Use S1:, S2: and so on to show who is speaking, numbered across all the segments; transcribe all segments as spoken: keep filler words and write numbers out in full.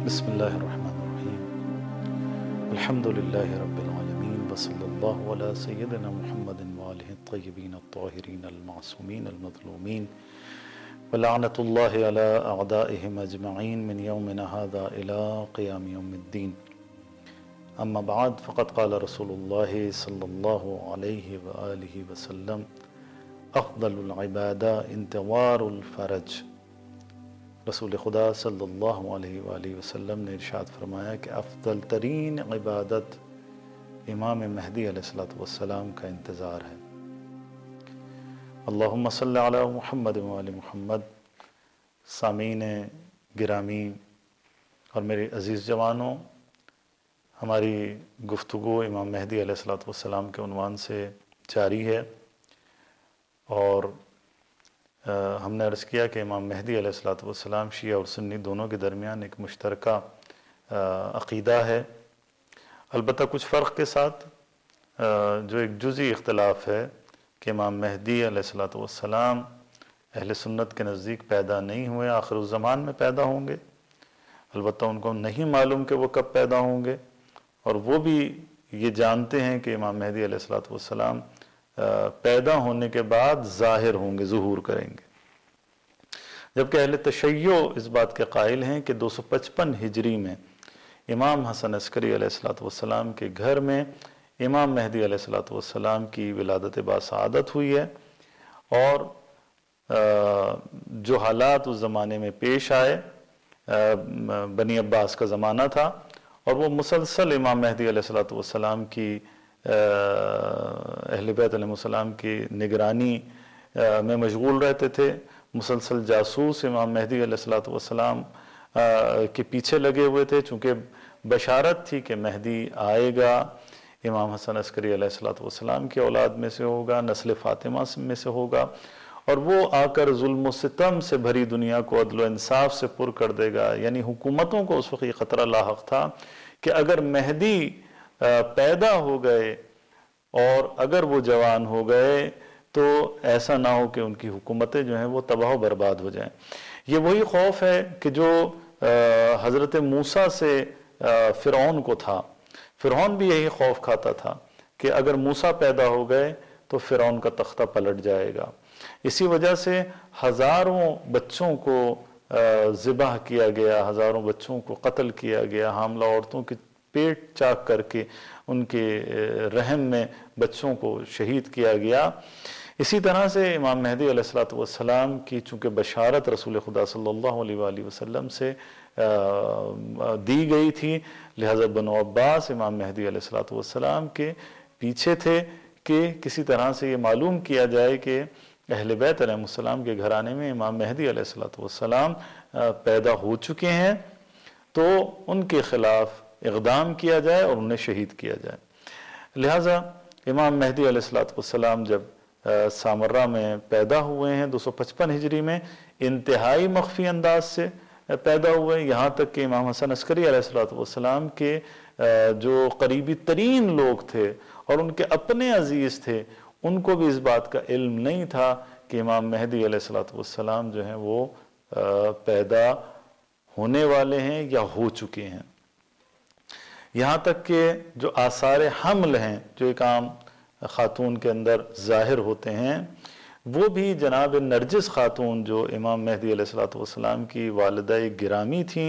S1: बिस्मिल्लाहिर्रहमानिर्रहीम अल्हम्दुलिल्लाहि रब्बिल आलमीन व सल्लल्लाहु अला सय्यिदिना मुहम्मदिन व आलिहि अत्तय्यिबीन अत्ताहिरीन अल-मासूमीन अल-मज़लूमीन व लअनतुल्लाहि अला अअदाइहिम अजमईन मिन यौमिना हाज़ा इला क़ियाम यौमिद्दीन। अम्मा बाद फ़क़द क़ाल रसूलुल्लाहि सल्लल्लाहु अलैहि व आलिहि व सल्लम अफ़ज़लुल इबादा इंतज़ारुल फ़रज। रसूल खुदा सल्लल्लाहु अलैहि व आलिहि वसल्लम ने इरशाद फरमाया कि अफ़ज़ल तरीन इबादत इमाम महदी अलैहिस्सलातु वस्सलाम का इंतज़ार है। अल्लाहुम्मा सल्लि अला मुहम्मद व आलि मुहम्मद। सामीन गिरामी और मेरे अज़ीज़ जवानों, हमारी गुफ्तगू इमाम महदी अलैहिस्सलातु वस्सलाम के उन्वान से जारी है और आ, हमने अर्ज़ किया कि इमाम महदी अलैहिस्सलातु वस्सलाम शिया और सुन्नी दोनों के दरमियान एक मुश्तरका अक़ीदा है, अलबत्ता कुछ फ़र्क़ के साथ आ, जो एक जुज़ी इख्तिलाफ़ है कि इमाम महदी अलैहिस्सलातु वस्सलाम अहले सुन्नत के नज़दीक पैदा नहीं हुए, आखिरुज़्ज़मान में पैदा होंगे। अलबत्ता उनको नहीं मालूम कि वो कब पैदा होंगे, और वो भी ये जानते हैं कि इमाम महदी अलैहिस्सलातु वस्सलाम पैदा होने के बाद ज़ाहिर होंगे, ज़ुहूर करेंगे। जबकि अहले तशय्यो इस बात के कायल हैं कि दो सौ पचपन हिजरी में इमाम हसन अस्करी अलैहिस्सलातु वस्सलाम के घर में इमाम महदी अलैहिस्सलातु वस्सलाम की विलादत बासआदत हुई है, और जो हालात उस ज़माने में पेश आए, बनी अब्बास का ज़माना था और वो मुसलसल इमाम महदी अलैहिस्सलातु वस्सलाम की अहले बैत अलैहिमुस्सलाम की निगरानी में मशगूल रहते थे। मुसलसल जासूस इमाम महदी अलैहिस्सलातु वस्सलाम के पीछे लगे हुए थे, चूँकि बशारत थी कि महदी आएगा, इमाम हसन अस्करी अलैहिस्सलातु वस्सलाम की औलाद में से होगा, नस्ल फ़ातिमा में से होगा, और वो आकर जुल्म सितम से भरी दुनिया को अदल व इंसाफ से पुर कर देगा। यानी हुकूमतों को उस वक्त ये ख़तरा लाहक था कि अगर महदी पैदा हो गए और अगर वो जवान हो गए तो ऐसा ना हो कि उनकी हुकूमतें जो हैं वो तबाह बर्बाद हो जाएं। ये वही खौफ है कि जो हज़रत मूसा से फ़िरौन को था। फ़िरौन भी यही खौफ खाता था कि अगर मूसा पैदा हो गए तो फ़िरौन का तख्ता पलट जाएगा। इसी वजह से हज़ारों बच्चों को ज़िबाह किया गया, हज़ारों बच्चों को कत्ल किया गया, हामला औरतों की पेट चाक करके उनके रहम में बच्चों को शहीद किया गया। इसी तरह से इमाम महदी अलैहिस्सलातु वस्सलाम की चूँकि बशारत रसूल खुदा सल्लल्लाहु अलैहि वसल्लम से दी गई थी, लिहाजा बनु अब्बास इमाम महदी अलैहिस्सलातु वस्सलाम के पीछे थे कि किसी तरह से ये मालूम किया जाए कि अहले बैत अलैहिमुस्सलाम के घराने में इमाम महदी अलैहिस्सलातु वस्सलाम पैदा हो चुके हैं, तो उनके ख़िलाफ़ इक़दाम किया जाए और उन्हें शहीद किया जाए। लिहाजा इमाम महदी अलैहिस्सलातु वस्सलाम जब सामर्रा में पैदा हुए हैं दो सौ पचपन हिजरी में, इंतहाई मख्फी अंदाज से पैदा हुए, यहाँ तक कि इमाम हसन अस्करी अलैहिस्सलातु वस्सलाम के जो करीबी तरीन लोग थे और उनके अपने अजीज़ थे, उनको भी इस बात का इल्म नहीं था कि इमाम महदी अलैहिस्सलातु वस्सलाम जो हैं वो पैदा होने वाले हैं या हो चुके हैं। यहाँ तक कि जो आसार हमल हैं जो एक आम ख़ातून के अंदर ज़ाहिर होते हैं, वो भी जनाब नरजिस ख़ातून जो इमाम महदी अलैहिस्सलातु वस्सलाम की वालिदा गिरामी थीं,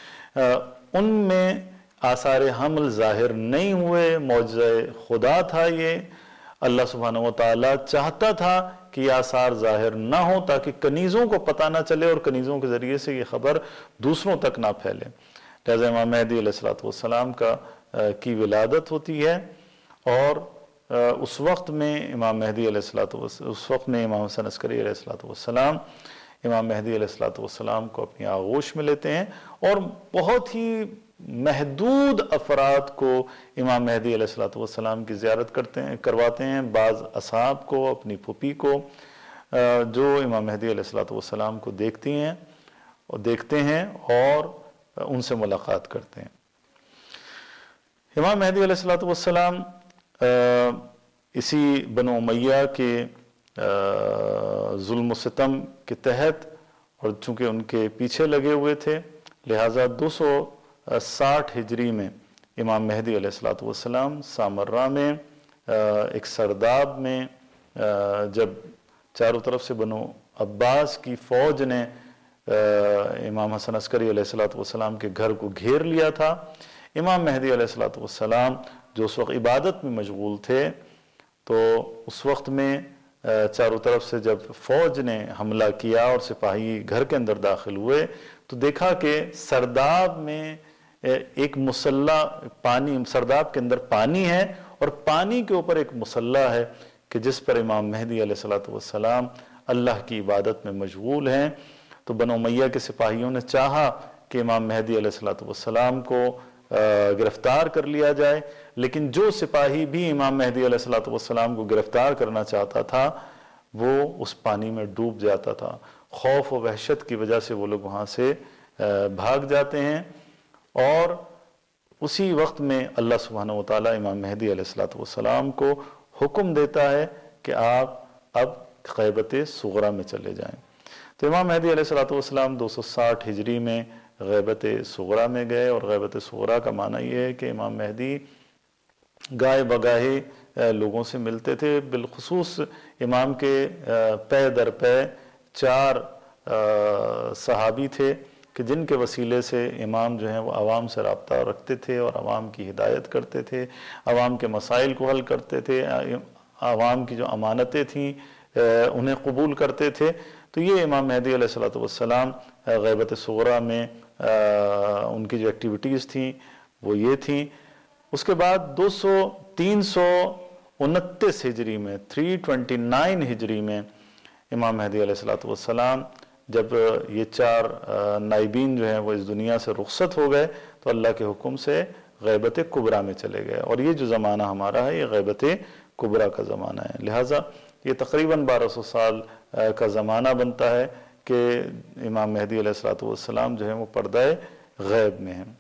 S1: उनमें आसार हमल ज़ाहिर नहीं हुए। मौजज़े खुदा था ये, अल्लाह सुब्हानहू व तआला चाहता था कि ये आसार ज़ाहिर ना हो ताकि कनीज़ों को पता ना चले और कनीज़ों के ज़रिए से ये ख़बर दूसरों तक ना फैले। लिहाजा इमाम महदी अलैहिस्सलातु वस्सलाम का की विलादत होती है, और उस वक्त में इमाम महदी अलैहिस्सलातु उस वक्त में इमाम हसन अस्करी अलैहिस्सलातु वस्सलाम इमाम महदी अलैहिस्सलातु वस्सलाम को अपनी आगोश में लेते हैं, और बहुत ही महदूद अफराद को इमाम महदी अलैहिस्सलातु वस्सलाम की ज़ियारत करते हैं करवाते हैं। बाज़ असहाब को, अपनी फूफी को, जो इमाम महदी अलैहिस्सलातु वस्सलाम को देखती हैं और देखते हैं और उनसे मुलाकात करते हैं। इमाम महदी अलैहिस्सलातु वस्सलाम इसी बनु उमय्या के जुल्म सितम के तहत और चूँकि उनके पीछे लगे हुए थे, लिहाजा दो सौ साठ हिजरी में इमाम मेहदी अलैहिस्सलातु वस्सलाम सामर्रा में एक सरदाब में जब चारों तरफ से बनो अब्बास की फ़ौज ने इमाम हसन अस्करी अलैहिस्सलातु वस्सलाम के घर को घेर लिया था, इमाम मेहदी अलैहिस्सलातु वस्सलाम जो उस वक्त इबादत में मशगूल थे, तो उस वक्त में चारों तरफ से जब फ़ौज ने हमला किया और सिपाही घर के अंदर दाखिल हुए तो देखा कि सरदाब में एक मुसल्ला पानी, सरदाब के अंदर पानी है और पानी के ऊपर एक मुसल्ला है कि जिस पर इमाम मेहदी अलैहिस्सलातु वस्सलाम अल्लाह की इबादत में मशगूल हैं। तो बनो उमैया के सिपाहियों ने चाहा कि इमाम मेहदी अलैहिस्सलातु वस्सलाम को गिरफ्तार कर लिया जाए, लेकिन जो सिपाही भी इमाम मेहदी अलैहिस्सलातु वस्सलाम को गिरफ्तार करना चाहता था वो उस पानी में डूब जाता था। खौफ और वहशत की वजह से वो लोग वहाँ से भाग जाते हैं और उसी वक्त में अल्लाह सुब्हानहू व तआला इमाम मेहदी अलैहिस्सलातु वस्सलाम को हुक्म देता है कि आप अब ग़ैबत सुग़रा में चले जाएं। तो इमाम मेहदी अलैहिस्सलातु वस्सलाम दो सौ साठ हिजरी में ग़ैबत सुग़रा में गए और ग़ैबत सुग़रा का माना ये है कि इमाम मेहदी गाए बगाहे लोगों से मिलते थे। बिलखुसूस इमाम के पे दर पे चार सहाबी थे कि जिनके वसीले से इमाम जो हैं वो आवाम से रब्ता रखते थे और आवाम की हिदायत करते थे, आवाम के मसाइल को हल करते थे, आवाम की जो अमानतें थीं उन्हें कबूल करते थे। तो ये इमाम मेहदी अलैहिस्सलातु वस्सलाम ग़ैबत सुग़रा में आ, उनकी जो एक्टिविटीज़ थीं वो ये थीं। उसके बाद दो सौ तीन सौ उनतीस हिजरी में थ्री ट्वेंटी नाइन हिजरी में इमाम मेहदी अलैहिस्सलातु वस्सलाम जब ये चार नाइबीन जो हैं वो इस दुनिया से रुखसत हो गए तो अल्लाह के हुक्म से ग़ैबत कुबरा में चले गए और ये जो ज़माना हमारा है ये ग़ैबत कुबरा का ज़माना है। लिहाजा ये तकरीबन बारह सौ साल का ज़माना बनता है कि इमाम मेहदी अलैहिस्सलातु वस्सलाम जो है वो पर्दाए ग़ैब में हैं।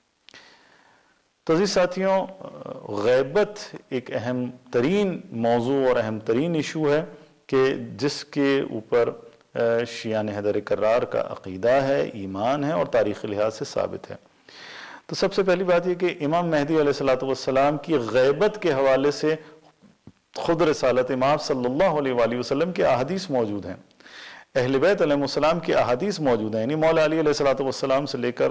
S1: तो अज़ीज़ साथियों, ग़ैबत एक अहम तरीन मौजू और अहम तरीन इशू है कि जिसके ऊपर शियान हैदर करार का अक़ीदा है, ईमान है और तारीख़ी लिहाज से साबित है। तो सबसे पहली बात यह कि इमाम मेहदी अलैहिस्सलातु वस्सलाम की ग़ैबत के हवाले से खुद रसालत इमाम सल्लल्लाहु अलैहि वसल्लम की अहादीस मौजूद हैं, अहले बैत अलैहिस्सलाम की अहादीस मौजूद हैं। यानी मौला अली अलैहिस्सलातु वस्सलाम से लेकर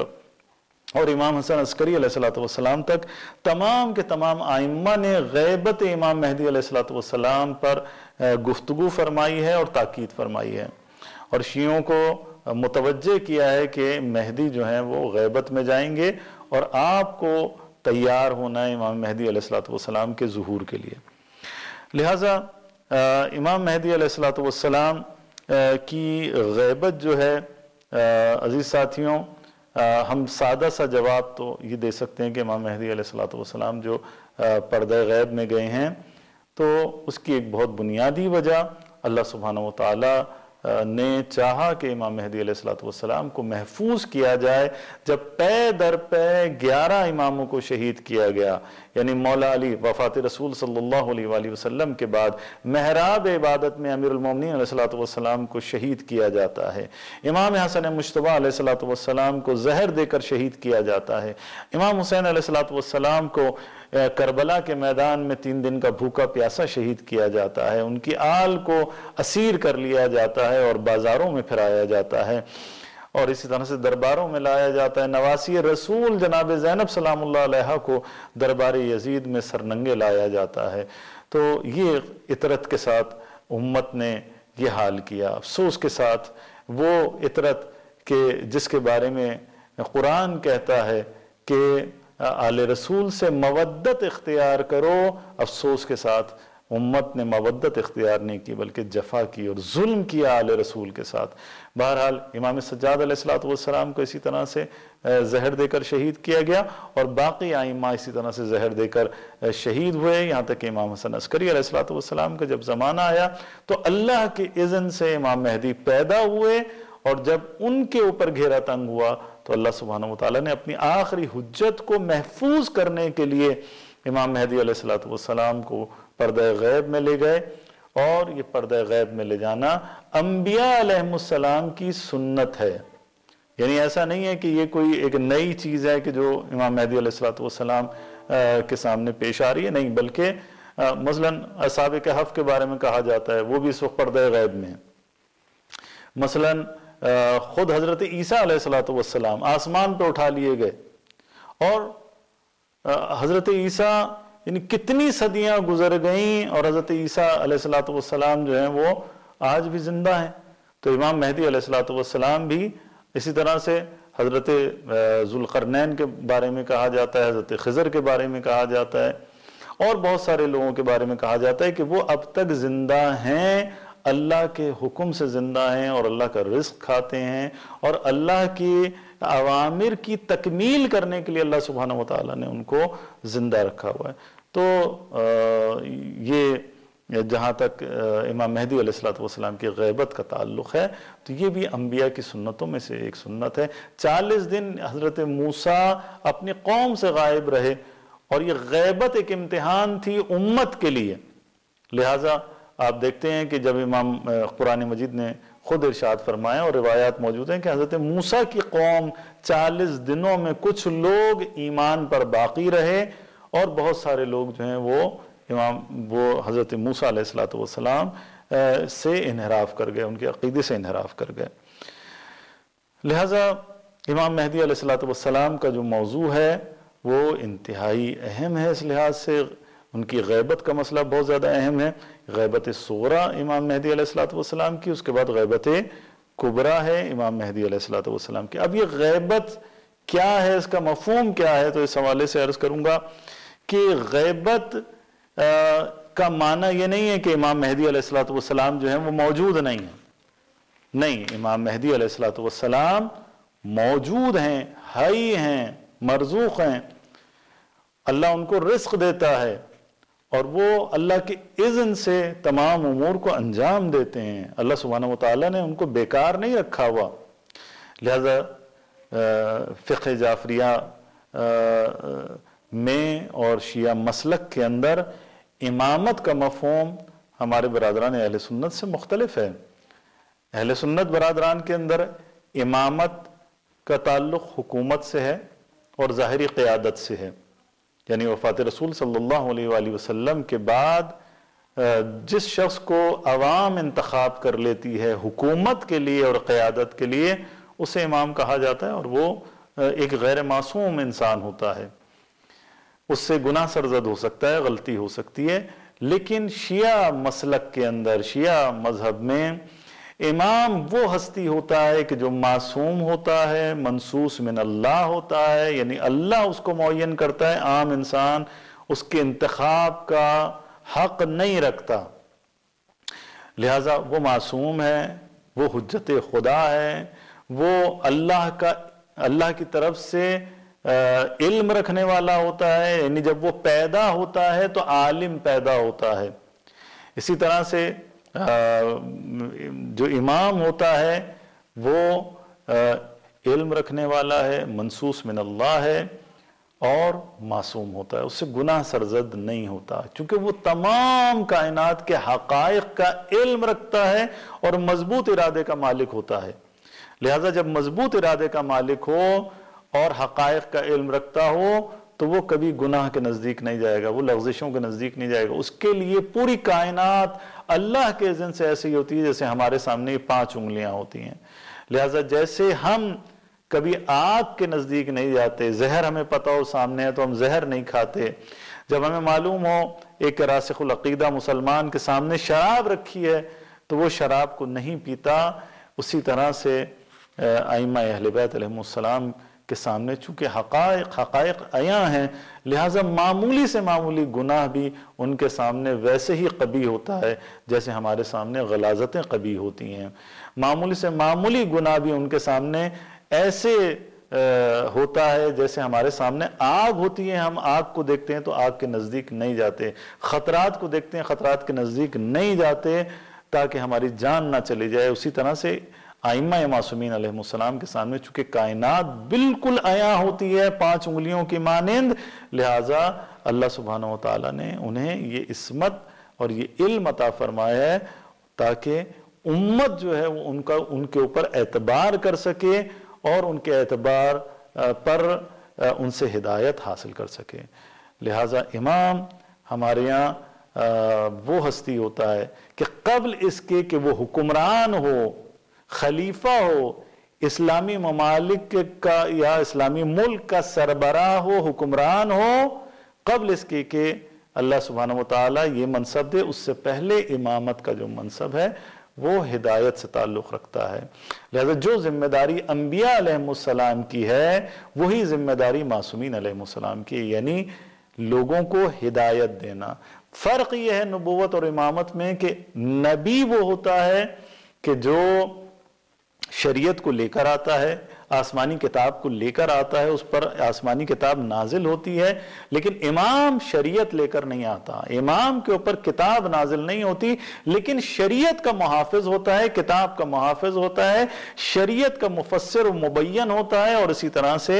S1: और इमाम हसन अस्करी अलैहिस्सलातु वस्सलाम तक तमाम के तमाम आइम्मा ने ग़ैबत इमाम मेहदी अलैहिस्सलातु वस्सलाम पर गुफ्तगू फरमाई है और ताकीद फरमाई है और शियों को मुतवज्जे किया है कि मेहदी जो हैं वो ग़ैबत में जाएंगे और आपको तैयार होना है इमाम मेहदी अलैहिस्सलातु वस्सलाम के ज़ुहूर के लिए। लिहाजा इमाम मेहदी अलैहिस्सलातु वस्सलाम की ग़ैबत जो है, अज़ीज़ साथियों, हम सादा सा जवाब तो ये दे सकते हैं कि इमाम मेहदी अलैहिस्सलातु वस्सलाम जो पर्दा ग़ैब में गए हैं तो उसकी एक बहुत बुनियादी वजह अल्लाह सुब्हानहू व तआला ने चाहा कि इमाम मेहदी अलैहिस्सलातु वस्सलाम को महफूज किया जाए। जब पे दर पे ग्यारह इमामों को शहीद किया गया, यानी मौला अली वफ़ात रसूल सल्लल्लाहु अलैहि वसल्लम के बाद महराब इबादत में अमीरुल मोमिनीन अलैहिस्सलातु वस्सलाम को शहीद किया जाता है, इमाम हसन मुज्तबा अलैहिस्सलातु वस्सलाम को जहर देकर शहीद किया जाता है, इमाम हुसैन अलैहिस्सलातु वस्सलाम को करबला के मैदान में तीन दिन का भूखा प्यासा शहीद किया जाता है, उनकी आल को असीर कर लिया जाता है और बाजारों में फिराया जाता है और इसी तरह से दरबारों में लाया जाता है। नवासी रसूल जनाब ज़ैनब सलामुल्लाह अलैहा को दरबार यजीद में सरनंगे लाया जाता है। तो ये इतरत के साथ उम्मत ने ये हाल किया, अफसोस के साथ वो इतरत के जिसके बारे में कुरान कहता है कि आले रसूल से मवद्दत इख्तियार करो, अफसोस के साथ उम्मत ने मवद्दत इख्तियार नहीं की बल्कि जफा की और जुल्म किया आले रसूल के साथ। बहरहाल इमाम सज्जाद अलैहिस्सलातु वस्सलाम को इसी तरह से जहर देकर शहीद किया गया और बाकी आइम्मा इसी तरह से जहर देकर शहीद हुए, यहाँ तक कि इमाम हसन अस्करी अलैहिस्सलातु वस्सलाम का जब ज़माना आया तो अल्लाह के इज़्न से इमाम मेहदी पैदा हुए और जब उनके ऊपर घेरा तंग हुआ तो अल्लाह सुब्हानहू व तआला ने अपनी आखिरी हुज्जत को महफूज करने के लिए इमाम मेहदी अलैहिस्सलातु वस्सलाम को पर्दा ग़ैब में ले गए और ये पर्दा ग़ैब में ले जाना अंबिया अलैहिमुस्सलाम की सुन्नत है। یعنی ایسا نہیں ہے کہ یہ کوئی ایک نئی چیز ہے کہ جو امام مہدی علیہ الصلوۃ والسلام کے سامنے پیش آ رہی ہے، نہیں، بلکہ مثلاً اصحاب کہف کے بارے میں کہا جاتا ہے وہ بھی اس وقت پردہ غیب میں ہیں۔ مثلاً خود حضرت عیسیٰ علیہ الصلوۃ والسلام آسمان پہ اٹھا لیے گئے، اور حضرت عیسیٰ یعنی کتنی صدیاں گزر گئیں اور حضرت عیسیٰ علیہ الصلوۃ والسلام جو ہیں وہ آج بھی زندہ ہیں۔ تو امام مہدی علیہ الصلوۃ والسلام بھی اسی طرح سے حضرت ذوالقرنین کے بارے میں کہا جاتا ہے، حضرت خضر کے بارے میں کہا جاتا ہے، اور بہت سارے لوگوں کے بارے میں کہا جاتا ہے کہ وہ اب تک زندہ ہیں، اللہ کے حکم سے زندہ ہیں، اور اللہ کا رزق کھاتے ہیں، اور اللہ کی اوامر کی تکمیل کرنے کے لیے اللہ سبحانہ وتعالیٰ نے ان کو زندہ رکھا ہوا ہے۔ تو یہ جہاں تک امام مہدی علیہ الصلوۃ والسلام کی غیبت کا تعلق ہے تو یہ بھی انبیاء کی سنتوں میں سے ایک سنت ہے۔ چالیس دن حضرت موسیٰ اپنی قوم سے غائب رہے، اور یہ غیبت ایک امتحان تھی امت کے لیے، لہٰذا آپ دیکھتے ہیں کہ جب امام قرآن مجید نے خود ارشاد فرمایا، اور روایات موجود ہیں کہ حضرت موسیٰ کی قوم چالیس دنوں میں کچھ لوگ ایمان پر باقی رہے، اور بہت سارے لوگ جو ہیں وہ امام وہ حضرت موسیٰ علیہ الصلوۃ والسلام سے انحراف کر گئے، ان کے عقیدے سے انحراف کر گئے۔ لہٰذا امام مہدی علیہ الصلوۃ والسلام کا جو موضوع ہے وہ انتہائی اہم ہے، اس لحاظ سے ان کی غیبت کا مسئلہ بہت زیادہ اہم ہے۔ غیبت صغریٰ امام مہدی علیہ الصلوۃ والسلام کی، اس کے بعد غیبت کبریٰ ہے امام مہدی علیہ الصلوۃ والسلام کی۔ اب یہ غیبت کیا ہے، اس کا مفہوم کیا ہے، تو اس حوالے سے عرض کروں گا کہ غیبت کا معنی یہ نہیں ہے کہ امام مہدی علیہ الصلوۃ والسلام جو ہیں وہ موجود نہیں ہیں، نہیں، امام مہدی علیہ الصلوۃ والسلام موجود ہیں، حی ہیں، مرزوق ہیں، اللہ ان کو رزق دیتا ہے، اور وہ اللہ کے اذن سے تمام امور کو انجام دیتے ہیں۔ اللہ سبحانہ وتعالیٰ نے ان کو بیکار نہیں رکھا ہوا۔ لہذا فقہ جعفریہ میں اور شیعہ مسلک کے اندر امامت کا مفہوم ہمارے برادران اہل سنت سے مختلف ہے۔ اہل سنت برادران کے اندر امامت کا تعلق حکومت سے ہے اور ظاہری قیادت سے ہے، یعنی وفات رسول صلی اللہ علیہ وآلہ وسلم کے بعد جس شخص کو عوام انتخاب کر لیتی ہے حکومت کے لیے اور قیادت کے لیے، اسے امام کہا جاتا ہے، اور وہ ایک غیر معصوم انسان ہوتا ہے، اس سے گناہ سرزد ہو سکتا ہے، غلطی ہو سکتی ہے۔ لیکن شیعہ مسلک کے اندر، شیعہ مذہب میں امام وہ ہستی ہوتا ہے کہ جو معصوم ہوتا ہے، منصوص من اللہ ہوتا ہے، یعنی اللہ اس کو معین کرتا ہے، عام انسان اس کے انتخاب کا حق نہیں رکھتا، لہذا وہ معصوم ہے، وہ حجت خدا ہے، وہ اللہ کا اللہ کی طرف سے علم رکھنے والا ہوتا ہے، یعنی جب وہ پیدا ہوتا ہے تو عالم پیدا ہوتا ہے۔ اسی طرح سے جو امام ہوتا ہے وہ علم رکھنے والا ہے، منصوص من اللہ ہے، اور معصوم ہوتا ہے، اس سے گناہ سرزد نہیں ہوتا، چونکہ وہ تمام کائنات کے حقائق کا علم رکھتا ہے اور مضبوط ارادے کا مالک ہوتا ہے۔ لہذا جب مضبوط ارادے کا مالک ہو اور حقائق کا علم رکھتا ہو تو وہ کبھی گناہ کے نزدیک نہیں جائے گا، وہ لغزشوں کے نزدیک نہیں جائے گا۔ اس کے لیے پوری کائنات اللہ کے اذن سے ایسی ہوتی ہے جیسے ہمارے سامنے یہ پانچ انگلیاں ہوتی ہیں۔ لہذا جیسے ہم کبھی آگ کے نزدیک نہیں جاتے، زہر ہمیں پتہ ہو سامنے ہے تو ہم زہر نہیں کھاتے، جب ہمیں معلوم ہو ایک راسخ العقیدہ مسلمان کے سامنے شراب رکھی ہے تو وہ شراب کو نہیں پیتا، اسی طرح سے ائمہ اہل بیت علیہم السلام کے سامنے چونکہ حقائق حقائق عیاں ہیں، لہٰذا معمولی سے معمولی گناہ بھی ان کے سامنے ویسے ہی قبیح ہوتا ہے جیسے ہمارے سامنے غلاظتیں قبیح ہوتی ہیں۔ معمولی سے معمولی گناہ بھی ان کے سامنے ایسے ہوتا ہے جیسے ہمارے سامنے آگ ہوتی ہے، ہم آگ کو دیکھتے ہیں تو آگ کے نزدیک نہیں جاتے، خطرات کو دیکھتے ہیں خطرات کے نزدیک نہیں جاتے تاکہ ہماری جان نہ چلی جائے۔ اسی طرح سے ائمہ معصومین علیہ السلام کے سامنے چونکہ کائنات بالکل عیاں ہوتی ہے پانچ انگلیوں کی مانند، لہٰذا اللہ سبحانہ وتعالیٰ نے انہیں یہ عصمت اور یہ علم عطا فرمایا ہے تاکہ امت جو ہے وہ ان کا ان کے اوپر اعتبار کر سکے اور ان کے اعتبار پر ان سے ہدایت حاصل کر سکے۔ لہٰذا امام ہمارے یہاں وہ ہستی ہوتا ہے کہ قبل اس کے کہ وہ حکمران ہو، خلیفہ ہو، اسلامی ممالک کا یا اسلامی ملک کا سربراہ ہو، حکمران ہو، قبل اس کے کہ اللہ سبحانہ وتعالی یہ منصب دے، اس سے پہلے امامت کا جو منصب ہے وہ ہدایت سے تعلق رکھتا ہے۔ لہذا جو ذمہ داری انبیاء علیہ السلام کی ہے وہی ذمہ داری معصومین علیہ السلام کی، یعنی لوگوں کو ہدایت دینا۔ فرق یہ ہے نبوت اور امامت میں کہ نبی وہ ہوتا ہے کہ جو شریعت کو لے کر آتا ہے، آسمانی کتاب کو لے کر آتا ہے، اس پر آسمانی کتاب نازل ہوتی ہے، لیکن امام شریعت لے کر نہیں آتا، امام کے اوپر کتاب نازل نہیں ہوتی، لیکن شریعت کا محافظ ہوتا ہے، کتاب کا محافظ ہوتا ہے، شریعت کا مفسر و مبین ہوتا ہے، اور اسی طرح سے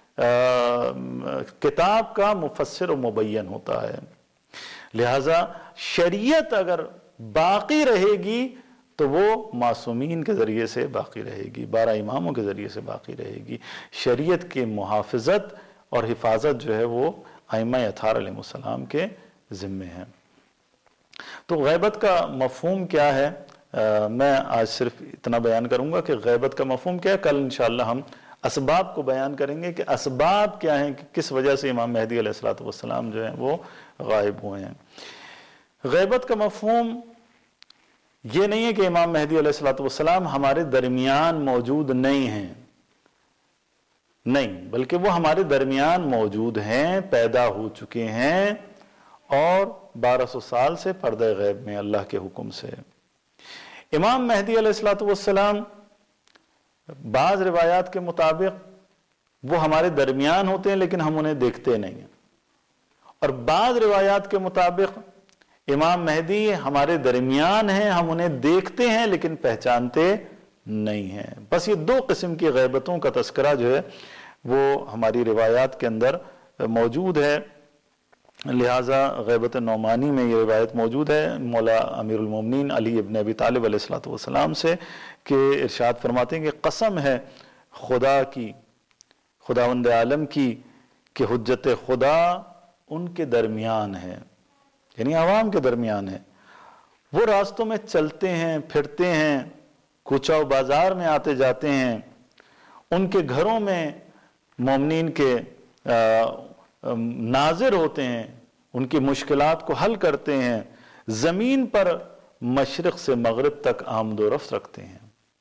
S1: کتاب کا مفسر و مبین ہوتا ہے۔ لہذا شریعت اگر باقی رہے گی تو وہ معصومین کے ذریعے سے باقی رہے گی، بارہ اماموں کے ذریعے سے باقی رہے گی۔ شریعت کی محافظت اور حفاظت جو ہے وہ ائمہ اطہار علیہ السلام کے ذمے ہیں۔ تو غیبت کا مفہوم کیا ہے؟ میں آج صرف اتنا بیان کروں گا کہ غیبت کا مفہوم کیا ہے۔ کل انشاءاللہ ہم اسباب کو بیان کریں گے کہ اسباب کیا ہیں، کہ کس وجہ سے امام مہدی علیہ السلام جو ہیں وہ غائب ہوئے ہیں۔ غیبت کا مفہوم یہ نہیں ہے کہ امام مہدی علیہ السلام ہمارے درمیان موجود نہیں ہیں، نہیں، بلکہ وہ ہمارے درمیان موجود ہیں، پیدا ہو چکے ہیں، اور بارہ سو سال سے پردہ غیب میں اللہ کے حکم سے۔ امام مہدی علیہ السلام بعض روایات کے مطابق وہ ہمارے درمیان ہوتے ہیں لیکن ہم انہیں دیکھتے نہیں ہیں، اور بعض روایات کے مطابق امام مہدی ہمارے درمیان ہیں، ہم انہیں دیکھتے ہیں لیکن پہچانتے نہیں ہیں۔ بس یہ دو قسم کی غیبتوں کا تذکرہ جو ہے وہ ہماری روایات کے اندر موجود ہے۔ لہٰذا غیبت نعمانی میں یہ روایت موجود ہے مولا امیر المومنین علی ابن ابی طالب علیہ السلام سے کہ ارشاد فرماتے ہیں کہ قسم ہے خدا کی، خداوند عالم کی، کہ حجت خدا ان کے درمیان ہے، یعنی عوام کے درمیان ہے۔ وہ راستوں میں چلتے ہیں، پھرتے ہیں، کوچہ و بازار میں آتے جاتے ہیں، ان کے گھروں میں مومنین کے ناظر ہوتے ہیں، ان کی مشکلات کو حل کرتے ہیں، زمین پر مشرق سے مغرب تک آمد و رفت رکھتے ہیں،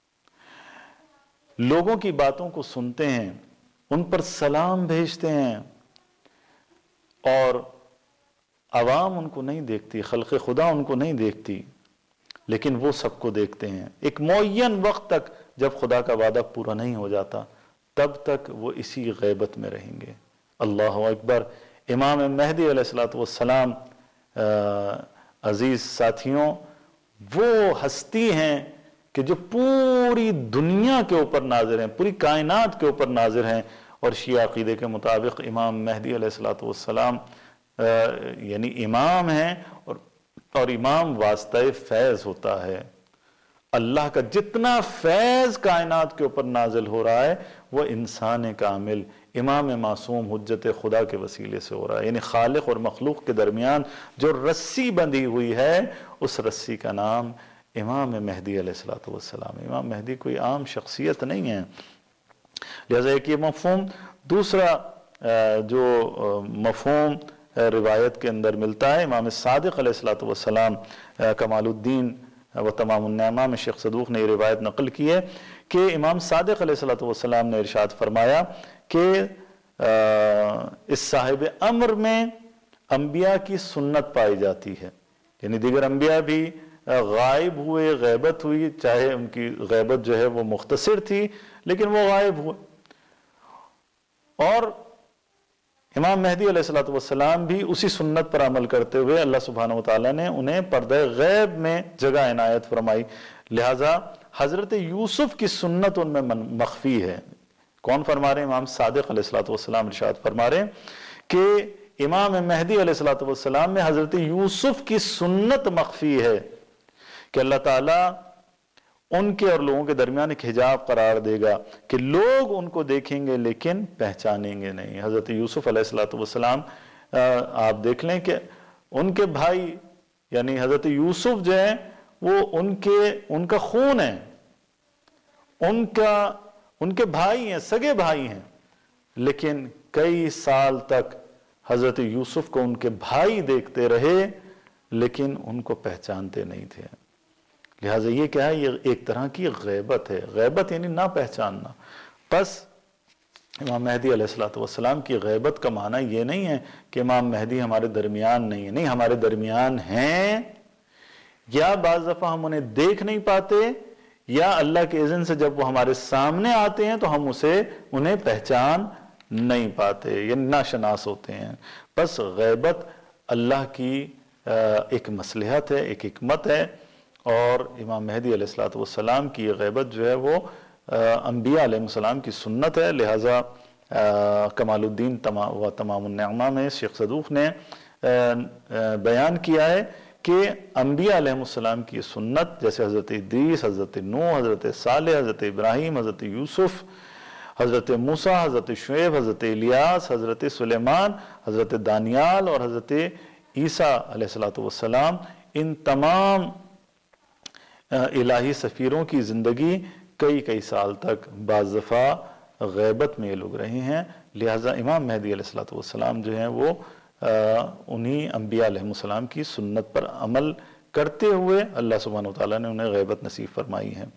S1: لوگوں کی باتوں کو سنتے ہیں، ان پر سلام بھیجتے ہیں، اور عوام ان کو نہیں دیکھتی، خلق خدا ان کو نہیں دیکھتی، لیکن وہ سب کو دیکھتے ہیں۔ ایک معین وقت تک جب خدا کا وعدہ پورا نہیں ہو جاتا تب تک وہ اسی غیبت میں رہیں گے۔ اللہ اکبر۔ امام مہدی علیہ السلام عزیز ساتھیوں وہ ہستی ہیں کہ جو پوری دنیا کے اوپر ناظر ہیں، پوری کائنات کے اوپر ناظر ہیں، اور شیعہ عقیدے کے مطابق امام مہدی علیہ السلام یعنی امام ہیں، اور اور امام واسطہ فیض ہوتا ہے۔ اللہ کا جتنا فیض کائنات کے اوپر نازل ہو رہا ہے وہ انسان کامل امام معصوم حجت خدا کے وسیلے سے ہو رہا ہے، یعنی خالق اور مخلوق کے درمیان جو رسی بندھی ہوئی ہے اس رسی کا نام امام مہدی علیہ السلام۔ امام مہدی کوئی عام شخصیت نہیں ہے، لہذا ایک یہ مفہوم۔ دوسرا جو مفہوم روایت کے اندر ملتا ہے، امام صادق علیہ السلام کمال الدین و تمام النعمہ میں شیخ صدوق نے یہ روایت نقل کی ہے کہ امام صادق علیہ السلام نے ارشاد فرمایا کہ اس صاحب امر میں انبیاء کی سنت پائی جاتی ہے، یعنی دیگر انبیاء بھی غائب ہوئے، غیبت ہوئی، چاہے ان کی غیبت جو ہے وہ مختصر تھی لیکن وہ غائب ہوئے، اور امام مہدی علیہ السلام بھی اسی سنت پر عمل کرتے ہوئے اللہ سبحانہ وتعالی نے انہیں پردہ غیب میں جگہ عنایت فرمائی۔ لہٰذا حضرت یوسف کی سنت ان میں مخفی ہے۔ کون فرما رہے ہیں؟ امام صادق علیہ السلام ارشاد فرما رہے ہیں کہ امام مہدی علیہ السلام میں حضرت یوسف کی سنت مخفی ہے کہ اللہ تعالیٰ ان کے اور لوگوں کے درمیان ایک حجاب قرار دے گا کہ لوگ ان کو دیکھیں گے لیکن پہچانیں گے نہیں۔ حضرت یوسف علیہ الصلوۃ والسلام آپ دیکھ لیں کہ ان کے بھائی یعنی حضرت یوسف جو ہیں وہ ان کے ان کا خون ہے، ان کا ان کے بھائی ہیں، سگے بھائی ہیں، لیکن کئی سال تک حضرت یوسف کو ان کے بھائی دیکھتے رہے لیکن ان کو پہچانتے نہیں تھے۔ لہٰذا یہ کیا ہے؟ یہ ایک طرح کی غیبت ہے، غیبت یعنی نہ پہچاننا۔ پس امام مہدی علیہ الصلوۃ والسلام کی غیبت کا معنی یہ نہیں ہے کہ امام مہدی ہمارے درمیان نہیں ہے، نہیں، ہمارے درمیان ہیں، یا بعض دفعہ ہم انہیں دیکھ نہیں پاتے، یا اللہ کے اذن سے جب وہ ہمارے سامنے آتے ہیں تو ہم اسے انہیں پہچان نہیں پاتے، یعنی ناشناس ہوتے ہیں۔ بس غیبت اللہ کی ایک مصلحت ہے، ایک حکمت ہے، اور امام مہدی علیہ الصلوۃ والسلام کی یہ غیبت جو ہے وہ انبیاء علیہ السلام کی سنت ہے۔ لہٰذا کمال الدین و تمام النعمہ میں شیخ صدوق نے بیان کیا ہے کہ انبیاء علیہ السلام کی سنت، جیسے حضرت ادریس، حضرت نوح، حضرت صالح، حضرت ابراہیم، حضرت یوسف، حضرت موسیٰ، حضرت شعیب، حضرت الیاس، حضرت سلیمان، حضرت دانیال اور حضرت عیسیٰ علیہ الصلوۃ والسلام، ان تمام الہی سفیروں کی زندگی کئی کئی سال تک بعض دفعہ غیبت میں یہ لوگ رہے ہیں۔ لہٰذا امام مہدی علیہ الصلوۃ والسلام جو ہیں وہ انہی انبیاء علیہ السلام کی سنت پر عمل کرتے ہوئے اللہ سبحانہ وتعالیٰ نے انہیں غیبت نصیب فرمائی ہے۔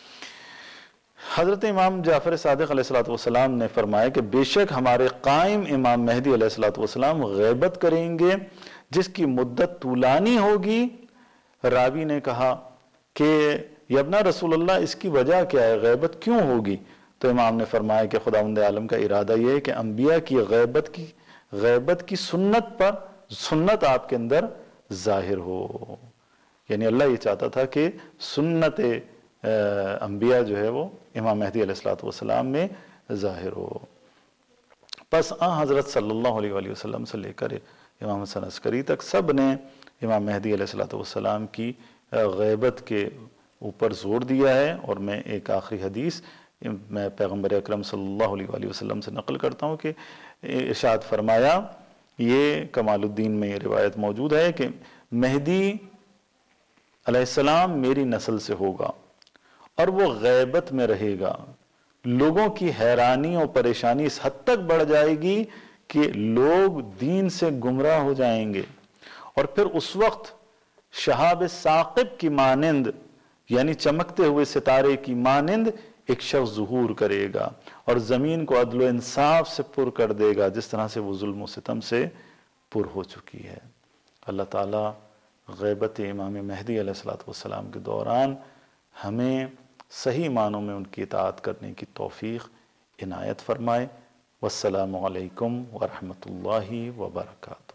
S1: حضرت امام جعفر صادق علیہ الصلوۃ والسلام نے فرمایا کہ بے شک ہمارے قائم امام مہدی علیہ الصلوۃ والسلام غیبت کریں گے جس کی مدت طولانی ہوگی۔ راوی نے کہا کہ یبنا رسول اللہ اس کی وجہ کیا ہے، غیبت کیوں ہوگی؟ تو امام نے فرمایا کہ خداوند عالم کا ارادہ یہ ہے کہ انبیاء کی غیبت کی غیبت کی سنت پر سنت آپ کے اندر ظاہر ہو، یعنی اللہ یہ چاہتا تھا کہ سنت انبیاء جو ہے وہ امام مہدی علیہ الصلوۃ والسلام میں ظاہر ہو۔ پس آن حضرت صلی اللہ علیہ وآلہ وسلم سے لے کر امام حسن عسکری تک سب نے امام مہدی علیہ الصلوۃ والسلام کی غیبت کے اوپر زور دیا ہے۔ اور میں ایک آخری حدیث میں پیغمبر اکرم صلی اللہ علیہ وآلہ وسلم سے نقل کرتا ہوں کہ ارشاد فرمایا، یہ کمال الدین میں یہ روایت موجود ہے کہ مہدی علیہ السلام میری نسل سے ہوگا اور وہ غیبت میں رہے گا، لوگوں کی حیرانی اور پریشانی اس حد تک بڑھ جائے گی کہ لوگ دین سے گمراہ ہو جائیں گے، اور پھر اس وقت شہاب ثاقب کی مانند یعنی چمکتے ہوئے ستارے کی مانند ایک شخص ظہور کرے گا اور زمین کو عدل و انصاف سے پر کر دے گا جس طرح سے وہ ظلم و ستم سے پر ہو چکی ہے۔ اللہ تعالیٰ غیبت امام مہدی علیہ الصلوۃ والسلام کے دوران ہمیں صحیح معنوں میں ان کی اطاعت کرنے کی توفیق عنایت فرمائے۔ والسلام علیکم ورحمۃ اللہ وبرکاتہ۔